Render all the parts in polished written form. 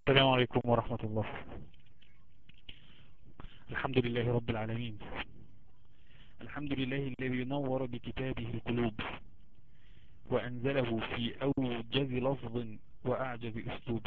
السلام عليكم ورحمة الله. الحمد لله رب العالمين. الحمد لله الذي نور بكتابه القلوب وأنزله في أوجز لفظ وأعجز أسلوب،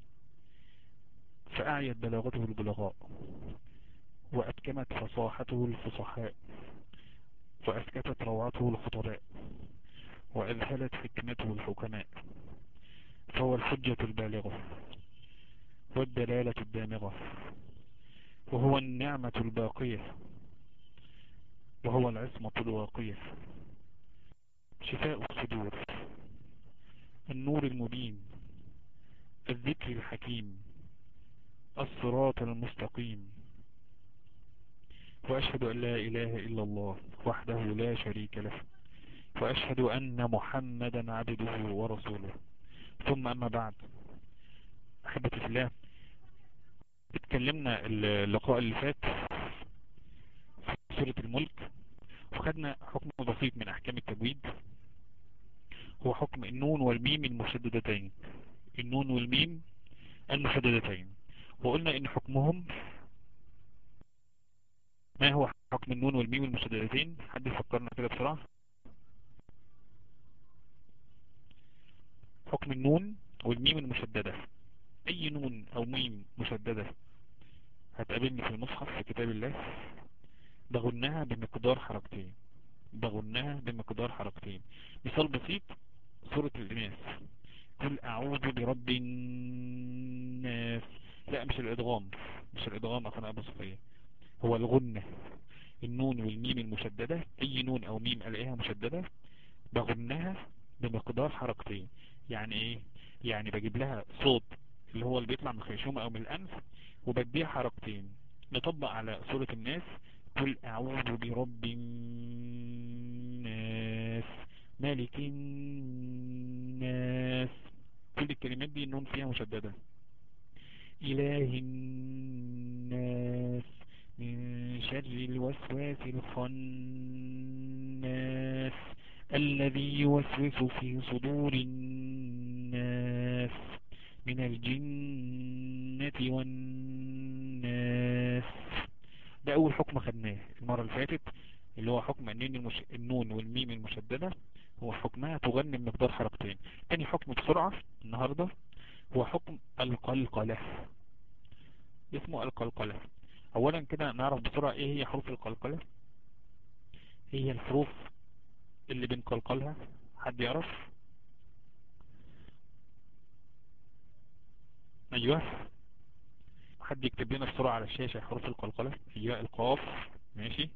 فأعيت بلاغته البلغاء وأبكمت فصاحته الفصحاء وأسكتت روعته الخطباء وأذهلت حكمته الحكماء، فهو الحجة البالغة والدلالة الدامغة، وهو النعمة الباقية، وهو العصمة الواقية، شفاء الصدور، النور المبين، الذكر الحكيم، الصراط المستقيم. وأشهد أن لا إله إلا الله وحده لا شريك له، وأشهد أن محمدا عبده ورسوله. ثم أما بعد، أحبتي في الله، اتكلمنا اللقاء اللي فات في سورة الملك، وخدنا حكم بسيط من أحكام التجويد، هو حكم النون والميم المشددتين. النون والميم المشددتين، وقلنا إن حكمهم، ما هو حكم النون والميم المشددتين؟ حد يفكرنا كده بسرعة. حكم النون والميم المشددة، أي نون أو ميم مشددة هتقابلني في المصحف في كتاب الله بغنها بمقدار حركتين، بغنها بمقدار حركتين. مثال بسيط، سورة الإناث، قل أعوذ برب الناس. لا، مش الإدغام، مش الإدغام أخنا أبو صفية، هو الغنة. النون والميم المشددة، أي نون أو ميم ألاقيها مشددة بغنها بمقدار حركتين. يعني إيه؟ يعني بجيب لها صوت اللي هو اللي بيطلع من الخيشوم أو من الأنف وبديها حركتين. نطبق على سورة الناس، قل أعوذ برب الناس، مالك الناس. كل الكلمات دي النون فيها مشددة. إله الناس، من شر الوسواس الخناس، الذي يوسوس في صدور الناس من الجنة والناس. ده أول حكم خدناه المرة اللي فاتت، اللي هو حكم النون والميم المشددة، هو حكمها تغني بمقدار حركتين. تاني حكم بسرعة النهاردة هو حكم القلقلة، اسمه القلقلة. أولا كده نعرف بسرعة إيه هي حروف القلقلة، إيه هي الحروف اللي بنقلقلها؟ حد يعرف؟ أيوه، حد يكتب لنا بسرعة على الشاشة حروف القلقلة. أيوه، القاف، ماشي.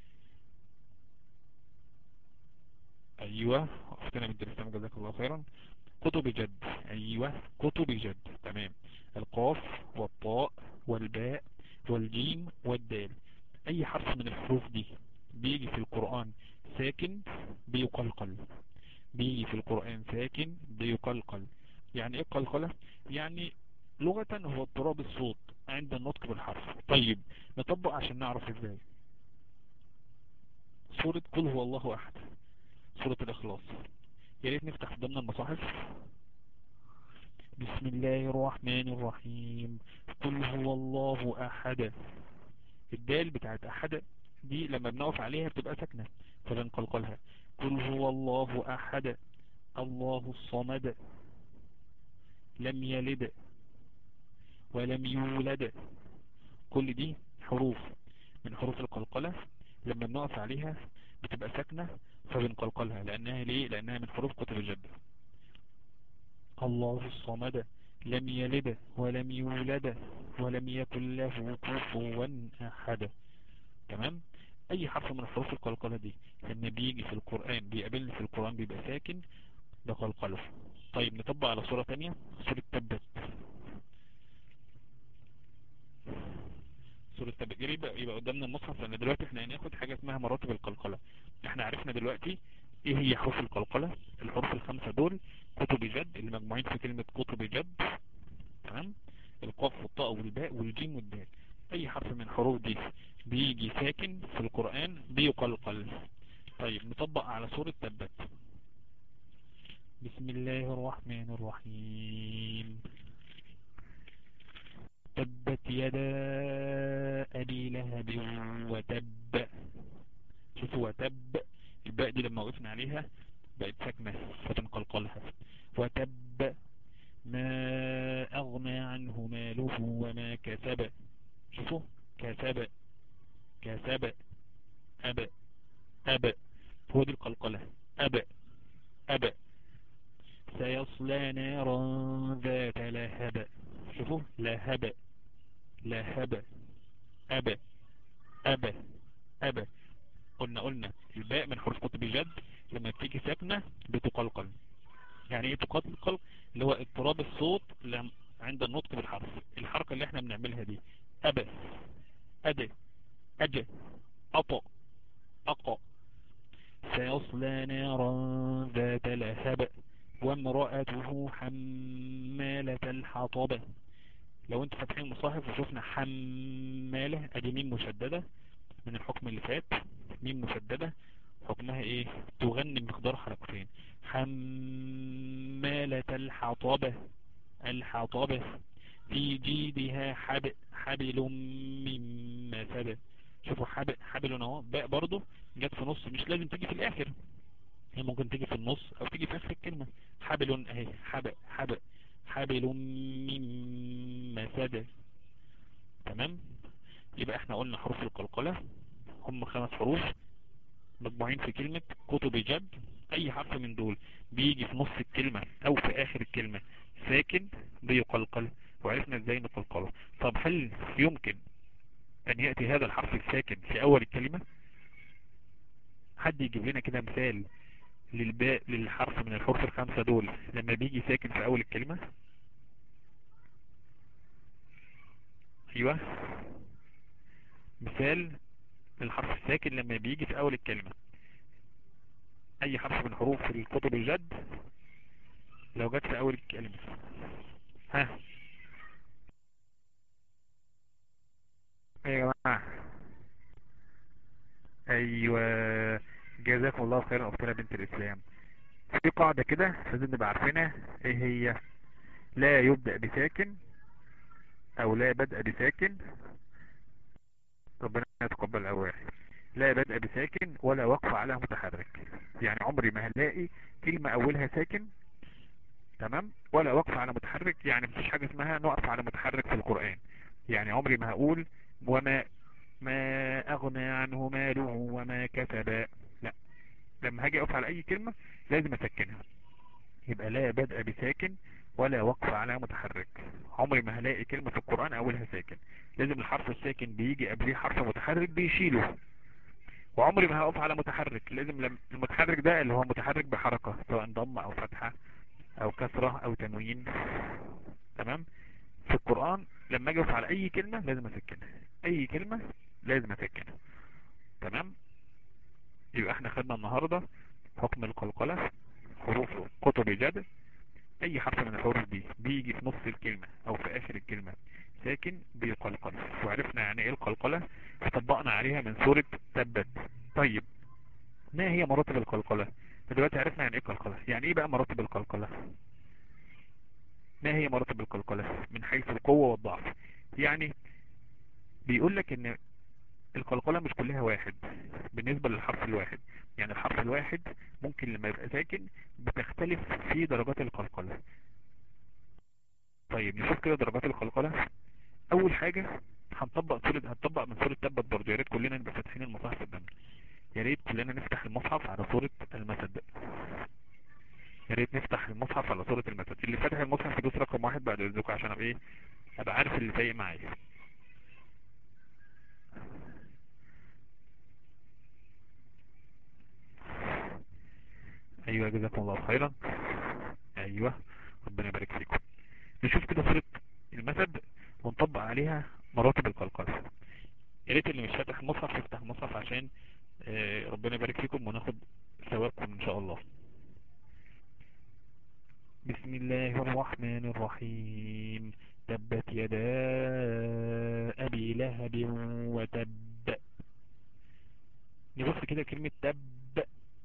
أيوه، أختنا بنت الإسلام جزاك الله خيرا. كتب جد، أيوه كتب جد، تمام. القاف والطاء والباء والجيم والدال. أي حرف من الحروف دي بيجي في القرآن ساكن بيقلقل، بيجي في القرآن ساكن بيقلقل. يعني ايه قلقلة؟ يعني لغة هو اضطراب الصوت عند النطق بالحرف. طيب نطبق عشان نعرف ازاي. سورة قل هو الله احد، سورة الاخلاص، يا ريت نفتح قدامنا المصاحف. بسم الله الرحمن الرحيم، قل هو الله احد. الدال بتاعت احد دي لما بنقف عليها بتبقى ساكنة فبنقلقلها. قل هو الله احد، الله الصمد، لم يلد ولم يولد. كل دي حروف من حروف القلقلة، لما بنقف عليها بتبقى ساكنة فبنقلقلها. لأنها ليه؟ لأنها من حروف كتب الجد. الله الصمد، لم يلد ولم يولد ولم يكن له كفوا أحد. تمام. أي حرف من حروف القلقلة دي لما بيجي في القرآن بيقابلني في القرآن بيبقى ساكن بقلقله. طيب نطبق على صورة تانية، سورة تبت. سورة تبت يبقى قدامنا المصحف، لان دلوقتي احنا هناخد حاجة اسمها مراتب القلقلة. احنا عرفنا دلوقتي ايه هي حروف القلقلة، الحروف الخمسة دول كتب جد اللي مجموعين في كلمة كتب جد. تمام. القاف والطاء والباء والجيم والدال. اي حرف من الحروف دي بيجي ساكن في القرآن بيقلقل. طيب نطبق على سورة تبت. بسم الله الرحمن الرحيم، يدا أبي لهب وتب. شوفوا وتب، الباء دي لما وقفنا عليها بقت ساكنة فتنقلقلها. وتب ما أغنى عنه ماله وما كسب. شوفوا كسب كسب أب أب، هو دي القلقلة أب أب. سيصلى نارا ذات لهب. شوفوا لهب لهب أب أب أب. قلنا الباء من حروف قطب الجد لما بتيجي ساكنة بتقلقل. يعني ايه تقلقل؟ اللي هو اضطراب الصوت عند النطق بالحرف. الحركة اللي احنا بنعملها دي أب أد أج أط أق. سيصلى نارا ذات لهب وامرأته حمالة الحطب. لو انتوا فاتحين المصاحف وشوفنا حمالة ادي ميم مشددة من الحكم اللي فات. ميم مشددة حكمها ايه؟ تغني بمقدار حركتين. حمالة الحطب الحطب في جيدها حبل من مسد. شوفوا حبل اهو، باء برضو جت في نص، مش لازم تيجي في الاخر، هي ممكن تيجي في النص او تيجي في اخر الكلمة. حبل اهي حبل من مسد. تمام. يبقى احنا قلنا حروف القلقلة هم 5 حروف مطبوعين في كلمة كتب جد. اي حرف من دول بيجي في نص الكلمة او في اخر الكلمة ساكن بيقلقل، وعرفنا ازاي نقلقله. طب هل يمكن ان يأتي هذا الحرف الساكن في اول الكلمة؟ حد يجيب لنا كده مثال للباء للحرف من الحروف ال5 دول لما بيجي ساكن في اول الكلمة. ايوه، مثال للحرف الساكن لما بيجي في اول الكلمة. اي حرف من حروف الكتب الجد لو جت في اول الكلمة. ها يا جماعة؟ ايوه، جزاكم الله خيرا اختنا بنت الاسلام. في قاعدة كده لازم نبقى عارفينها، ايه هي؟ لا يبدأ بساكن او لا بدأ بساكن. ربنا يتقبل الاول. لا بدأ بساكن ولا وقف على متحرك. يعني عمري ما هنلاقي كلمة اولها ساكن، تمام، ولا وقف على متحرك. يعني مفيش حاجة اسمها نقف على متحرك في القرآن. يعني عمري ما هقول ما اغنى عنه ماله وما كسب. لا، لما هاجي اقف على اي كلمة لازم اسكنها. يبقى لا بدأ بساكن ولا وقف على متحرك. عمري ما هلاقي كلمة في القرآن اولها ساكن، لازم الحرف الساكن بيجي قبليه حرف متحرك بيشيله. وعمري ما هقف على متحرك، لازم المتحرك ده اللي هو متحرك بحركة سواء ضم او فتحة او كسرة او تنوين. تمام. في القرآن لما اجي اقف على اي كلمة لازم اسكنها، اي كلمة لازم اسكنها. تمام. يبقى احنا خدنا النهاردة حكم القلقلة، حروف كتب جد. اي حرف من الحروف دي بيجي في نص الكلمة او في اخر الكلمة ساكن بيقلقل، وعرفنا يعني ايه القلقلة، طبقنا عليها من سورة تبت. طيب ما هي مراتب القلقلة؟ دلوقتي عرفنا يعني ايه قلقلة، يعني ايه بقى مراتب القلقلة؟ ما هي مراتب القلقلة من حيث القوة والضعف؟ يعني بيقول لك ان القلقلة مش كلها واحد بالنسبة للحرف الواحد. يعني الحرف الواحد ممكن لما يبقى ساكن بتختلف في درجات القلقلة. طيب نشوف كده درجات القلقلة. اول حاجة هنطبق من سورة تبت برضه. يا ريت كلنا نبقى فاتحين المصحف قدامنا، يا ريت كلنا نفتح المصحف على سورة المسد. يا ريت نفتح المصحف على سورة المسد. اللي فاتح المصحف يدوس رقم 1 بعد اذنكم عشان ابقى ايه، ابقى عارف اللي سايق معايا. ايوه جزاكم الله خيرا. ايوه ربنا يبارك فيكم. نشوف كده سورة المسد ونطبق عليها مراتب القلقلة. يا ريت اللي مش فاتح المصحف يفتح المصحف عشان ربنا يبارك فيكم وناخد ثوابكم ان شاء الله. بسم الله الرحمن الرحيم. تبت يدا أبي لهب وتب. نبص كده كلمة تب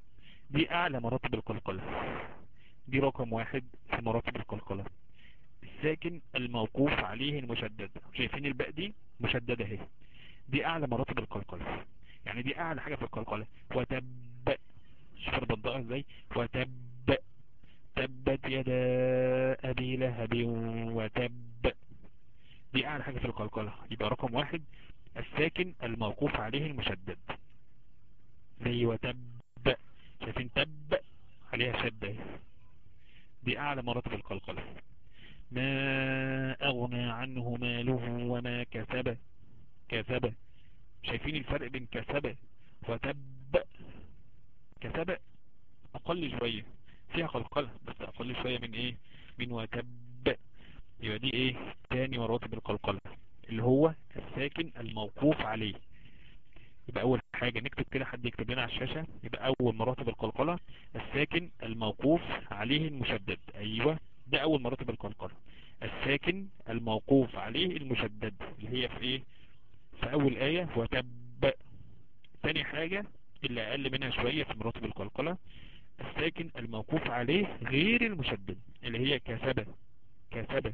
دي أعلى مراتب القلقلة، دي رقم 1 في مراتب القلقلة. الساكن الموقوف عليه المشدد. شايفين الباء دي مشددة اهي، دي اعلى مراتب القلقلة، يعني دي اعلى حاجة في القلقلة. وتب، شوف انا بنطقها ازاي، وتب، تبت يدا ابي لهب وتب، دي اعلى حاجة في القلقلة. يبقى رقم واحد الساكن الموقوف عليه المشدد، زي وتب، شايفين تب عليها شدة، دي اعلى مراتب القلقلة. ما اغنى عنه ماله وما كسب، كسب، شايفين الفرق بين كسب وتب؟ كسب اقل شوية فيها قلقلة، بس اقل شوية من ايه، من وتب. يبقى دي ايه، تاني مراتب القلقلة اللي هو الساكن الموقوف عليه. يبقى اول حاجة نكتب كده، حد يكتب لنا على الشاشة. يبقى اول مراتب القلقلة الساكن الموقوف عليه المشدد، ايوه ده اول مراتب القلقلة، الساكن الموقوف عليه المشدد، اللي هي في ايه، في اول آية وتب. تاني حاجة اللي اقل منها شوية في مراتب القلقلة الساكن الموقوف عليه غير المشدد، اللي هي كسبة، كسبة،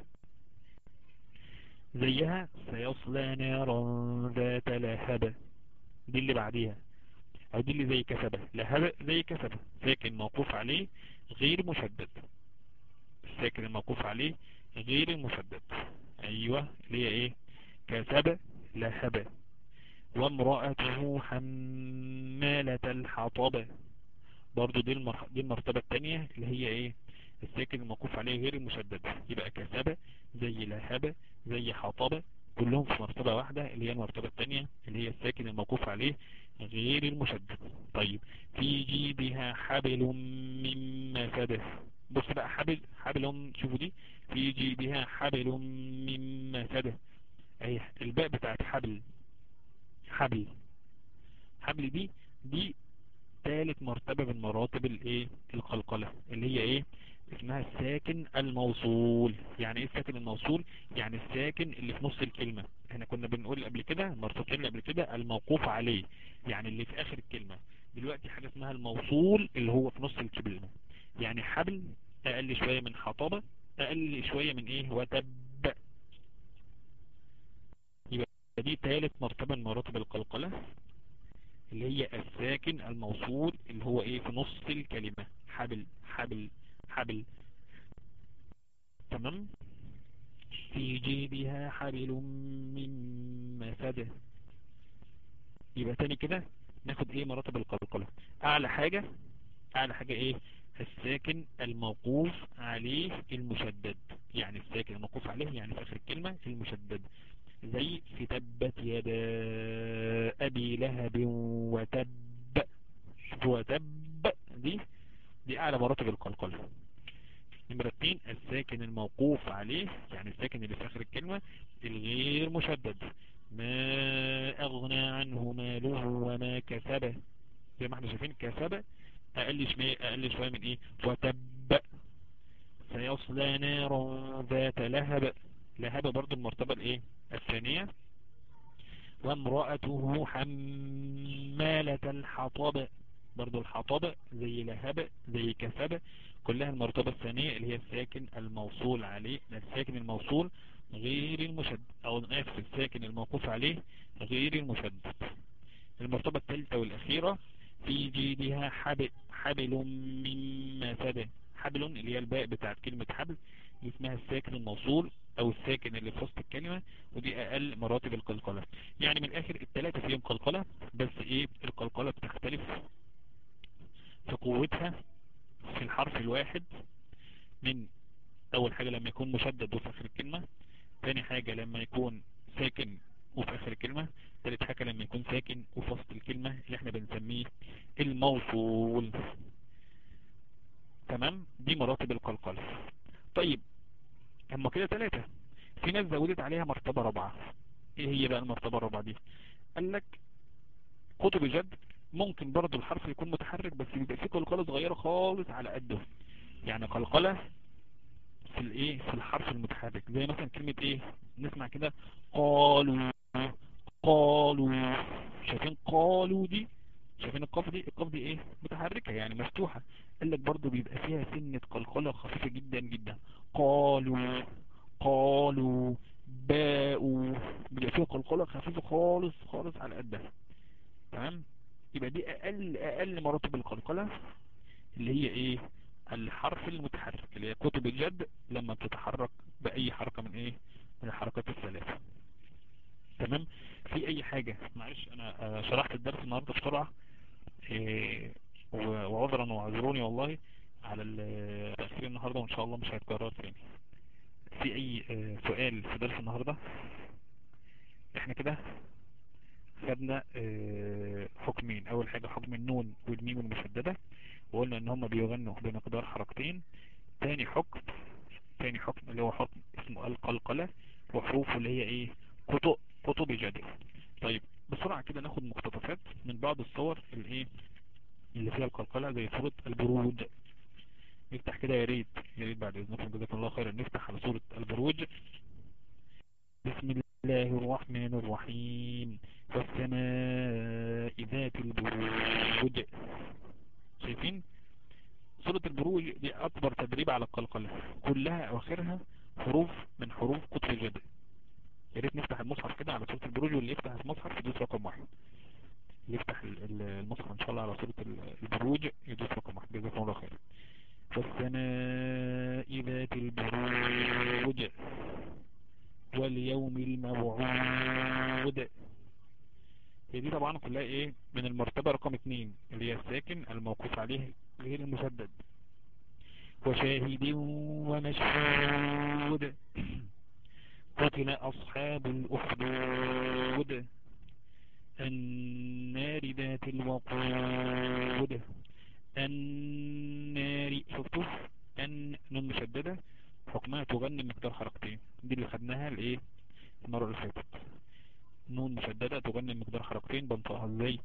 زيها سيصلى نارا ذات لهب، دي اللي بعديها، او دي اللي زي كسبة، لهب زي كسبة، ساكن موقوف عليه غير مشدد، الساكن الموقوف عليه غير المشدد، ايوه اللي هي ايه، كسبة لهب. وامرأته حمالة الحطب، برضو دي المرتبة التانية اللي هي ايه، الساكن الموقوف عليه غير المشدد. يبقى كسبة زي لهبة زي حطبة، كلهم في مرتبة واحدة اللي هي المرتبة التانية اللي هي الساكن الموقوف عليه غير المشدد. طيب في جيبها حبل من مسد، بص بقى حبل، حبل، شوفوا دي، في جيبها حبل من مسد، اهي الباء بتاعت حبل، حبل، حبل دي ثالث مرتبة من مراتب الايه، القلقلة، اللي هي ايه، اسمها الساكن الموصول. يعني ايه الساكن الموصول؟ يعني الساكن اللي في نص الكلمة. احنا كنا بنقول قبل كده مرتبتين اللي قبل كده الموقوف عليه، يعني اللي في اخر الكلمة. دلوقتي حاجة اسمها الموصول اللي هو في نص الكلمة. يعني حبل اقل شوية من حطبة، اقل شوية من ايه، وتب. يبقى دي ثالث مرتبة من مراتب القلقلة، اللي هي الساكن الموصول اللي هو ايه، في نص الكلمة، حبل، حبل، حبل، تمام. في جيبها حبل من مسد. يبقى تاني كده ناخد ايه مراتب القلقلة. اعلى حاجة، اعلى حاجة ايه، الساكن الموقوف عليه المشدد، يعني الساكن الموقوف عليه يعني في اخر الكلمة المشدد، زي في تبت يدا ابي لهب وتب، وتب، دي اعلى مراتب القلقلة. نمرة 2 الساكن الموقوف عليه، يعني الساكن اللي في اخر الكلمة الغير مشدد، ما اغنى عنه ماله وما كسب، زي ما احنا شايفين كسب اقل شوية من ايه، وتب. سيصلى نارا ذات لهب، لهب برضو المرتبة الايه، الثانية. وامرأته حمالة الحطب، برضو الحطب زي لهب زي كسب، كلها المرتبة الثانية اللي هي الساكن الموصول عليه، الساكن الموصول غير المشدد، او اسف الساكن الموقوف عليه غير المشدد. المرتبة الثالثة والأخيرة في جيدها حبل من مسد، حبل اللي هي الباء بتاعت كلمة حبل، دي اسمها الساكن الموصول او الساكن اللي في وسط الكلمة، ودي اقل مراتب القلقلة. يعني من الاخر الثلاثة فيهم قلقلة، بس ايه القلقلة بتختلف في قوتها في الحرف الواحد. من اول حاجة لما يكون مشدد وفي اخر الكلمة، ثاني حاجة لما يكون ساكن وفي اخر الكلمة، ثالث حاجة لما يكون ساكن وفي وسط الكلمة اللي احنا بنسميه الموصول. تمام، دي مراتب القلقلة. طيب هم كده ثلاثة، في ناس زودت عليها مرتبة رابعة. ايه هي بقى المرتبة الرابعة دي؟ قال لك قطب جد، ممكن برضو الحرف يكون متحرك بس بيبقى فيه قلقلة صغيرة خالص على قده، يعني قلقلة في الايه، في الحرف المتحرك، زي مثلا كلمة ايه، نسمع كده قالوا، قالوا، شايفين قالوا دي، شايفين القاف دي، القاف دي ايه، متحركة يعني مفتوحة، قال لك برضو بيبقى فيها سنة قلقلة خفيفة جدا جدا، قالوا، قالوا، باءوا، بيبقى فيها قلقلة خفيفة خالص خالص على قدها. تمام. يبقى دي اقل مراتب القلقلة، اللي هي ايه؟ الحرف المتحرك، اللي هي كتب الجد لما بتتحرك بأي حركة من ايه؟ من الحركات الثلاثة. تمام. في اي حاجة؟ معلش انا شرحت الدرس النهاردة بسرعة، إيه، وعذرا واعذروني والله على التأخير النهاردة، وان شاء الله مش هيتكرر تاني. في اي سؤال في درس النهاردة؟ احنا كده خدنا حكمين. اول حاجة حكم النون والميم المشددة، وقلنا ان هم بيغنوا بمقدار حركتين. تاني حكم اللي هو حكم اسمه القلقلة، وحروفه اللي هي ايه؟ كتب جدل. طيب بسرعة كده ناخد مقتطفات من بعض الصور الايه اللي فيها القلقلة، زي صورة البروج. نفتح كده، يا ريت بعد اذنكم جزاكم الله خيرا، نفتح على صورة البروج. بسم الله الرحمن الرحيم. والسماء ذات البروج. شايفين صورة البروج دي اكبر تدريب على القلقلة، كلها اواخرها حروف من حروف قطب الجدل. يا ريت نفتح المصحف كده على صورة البروج، واللي يفتح المصحف يدوس رقم 1. اللي يفتح المصحف ان شاء الله على صورة البروج يدوس رقم 1. جزاكم الله خير. والسماء ذات البروج واليوم الموعود. هي دي طبعا كلها ايه؟ من المرتبة رقم 2 اللي هي الساكن الموقوف عليه غير المشدد. وشاهد ومشهود. قتل أصحاب الأخدود النار ذات الوقود. النار، شفتوا نون مشددة حكمها تغني مقدار حركتين. دي اللي خدناها الايه المرة اللي فاتت. نون مشددة تغني مقدار حركتين، بنطقها ازاي؟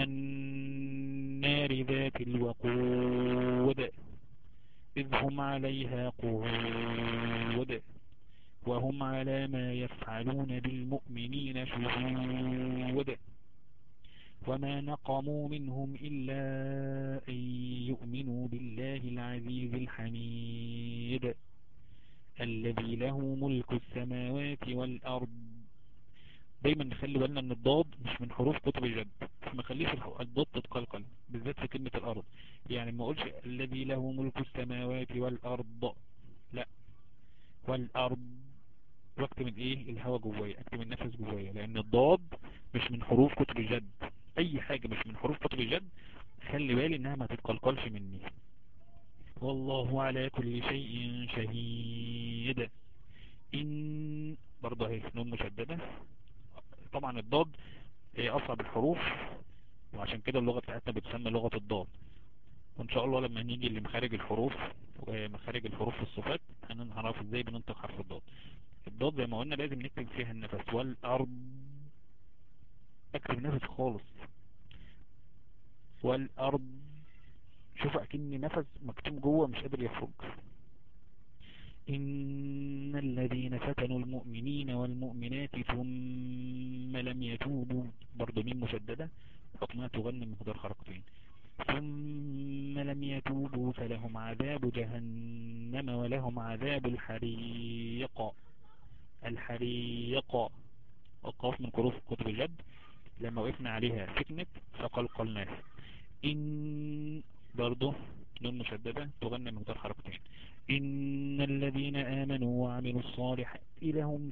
النار ذات الوقود إذ هم عليها قعود وهم على ما يفعلون بالمؤمنين شهود وما نقموا منهم إلا أن يؤمنوا بالله العزيز الحميد الذي له ملك السماوات والأرض. دايما نخلي بالنا ان الضاد مش من حروف كتب الجد، ما خليش الضاد تتقلقل بالذات في كلمة الأرض. يعني ما اقولش الذي له ملك السماوات والأرض، لا، والأرض، واكتم الايه الهواء جوايا، اكتم النفس جوايا، لان الضاد مش من حروف كتب الجد. اي حاجة مش من حروف كتب الجد خلي بالي انها ما تتقلقلش مني. والله على كل شيء شهيد. ان برضه اهي نون مشددة. طبعا الضاد هي اصعب الحروف، وعشان كده اللغة بتاعتنا بتسمى لغة الضاد. وان شاء الله لما نيجي لمخارج الحروف ومخارج الحروف في الصفات هنعرف ازاي بننطق حرف الضاد. الضاد زي ما قلنا لازم نكتب فيها النفس. والارض، اكتب نفس خالص. والارض، شوف اكني نفس مكتوم جوه مش قادر يخرج. إن الذين فتنوا المؤمنين والمؤمنات ثم لم يتوبوا، برضو ميم مشددة حكمها تغني مقدار حركتين. ثم لم يتوبوا فلهم عذاب جهنم ولهم عذاب الحريق. الحريق القاف من حروف كتب الجد، لما وقفنا عليها سكنت فقلقلناها. إن برضو نون مشددة تغني مقدار حركتين. إن الذين آمنوا وعملوا الصالحات لهم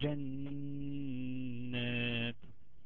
جنات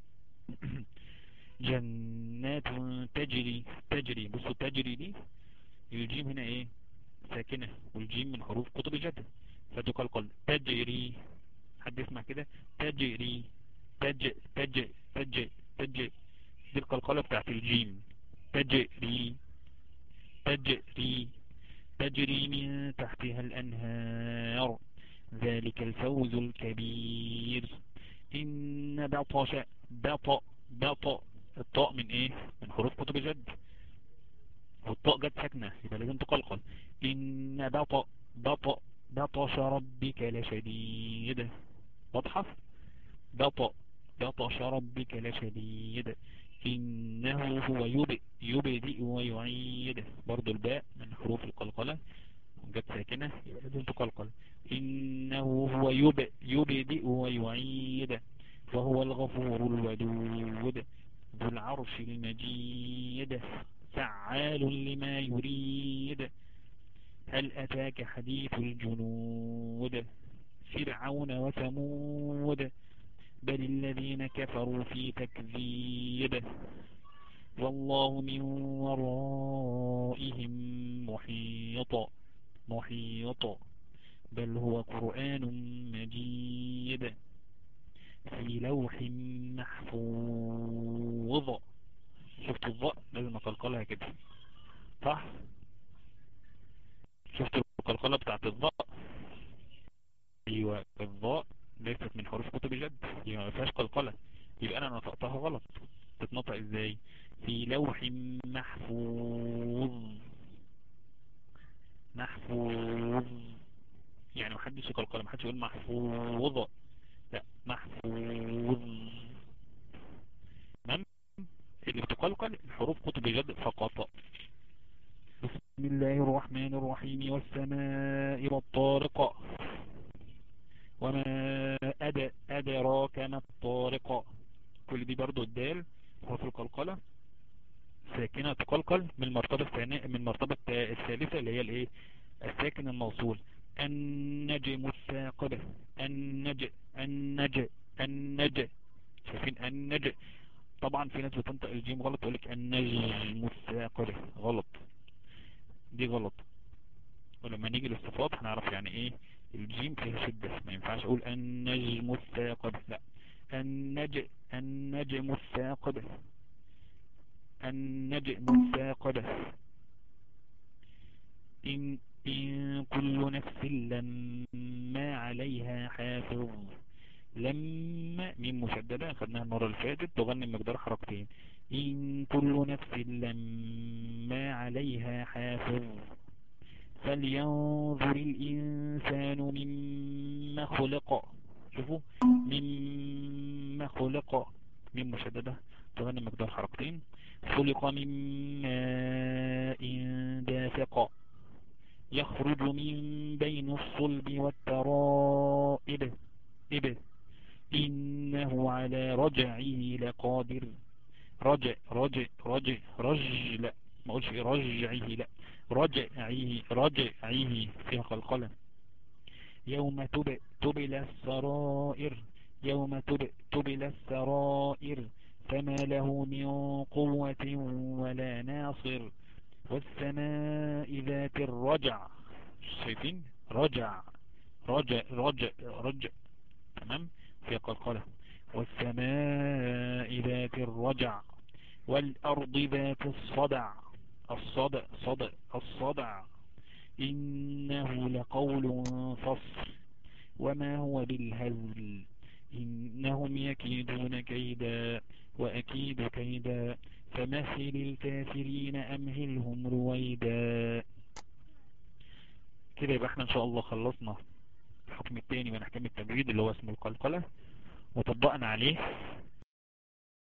جنات تجري. بصوا تجري دي الجيم هنا ايه؟ ساكنة، والجيم من حروف قطب الجد فتقلقل. تجري، حد يسمع كده؟ تجري تج تج تج تج، دي القلقلة بتاعت الجيم. تجري تجري تجري من تحتها الأنهار ذلك الفوز الكبير. إن بطش بط الطاء من ايه؟ من حروف كتب الجد، والطاء جت ساكنة يبقى لازم تقلقل. إن بطش ربك لشديد. واضحة؟ بطش ربك لشديد. إنه هو يبدئ ويعيد، برضو الباء من حروف القلقلة جت ساكنة يبقى لازم تقلقل. إنه هو يبدئ ويعيد، وهو الغفور الودود ذو العرش المجيد فعال لما يريد. هل أتاك حديث الجنود فرعون وثمود بل الذين كفروا في تكذيب والله من ورائهم محيط بل هو قرآن مجيد في لوح محفوظ. شفت الضاء لازم اقلقلها كده صح؟ شفت القلقلة بتاعت الضاء؟ ايوه الضاء ليست من حروف كتب الجد، يبقى ما فيهاش قلقلة، يبقى انا نطقتها غلط. تتنطق ازاي؟ في لوح محفوظ يعني محدش يقلقلة، محدش يقول محفوظة، لا محفوظ. تمام. اللي بتقلقل الحروف كتب الجد فقط. بسم الله الرحمن الرحيم والسماء والطارق وما أدراك ما الطارق. كل دي برضو الدال حروف القلقلة ساكنة تقلقل من المرتبة الثانية، من المرتبة الثالثة اللي هي الايه؟ الساكن الموصول. النجم الثاقب النجم شايفين النجم؟ طبعا في ناس بتنطق الجيم غلط تقولك النجم الثاقب، غلط، دي غلط. ولما نيجي للصفات هنعرف يعني ايه الجيم فيها شدة، ما ينفعش اقول النجم الثاقب، لا النجم الثاقب إن كل نفس لما عليها حافظ. لما ميم مشددة خدناها المرة اللي فاتت تغني مقدار حركتين. إن كل نفس لما عليها حافظ فلينظر الإنسان مما خلق. شوفوا مما خلق، ميم مشددة تغني مقدار حركتين. خلق من ماء دافق يخرج من بين الصلب والترائب إنه على رجعه لقادر. لا ما اقولش رجعه، لا رجعه فيها قلقلة. يوم تبل السرائر فما له من قوة ولا ناصر والسماء ذات الرجع. شايفين رجع تمام في قلقلة. والسماء ذات الرجع والأرض ذات الصدع إنه لقول فصل وما هو بالهزل إنهم يكيدون كيدا وأكيد كيدا فمهل الكافرين أمهلهم رويدا. كده يبقى احنا ان شاء الله خلصنا الحكم الثاني من احكام التجويد اللي هو اسمه القلقلة وطبقنا عليه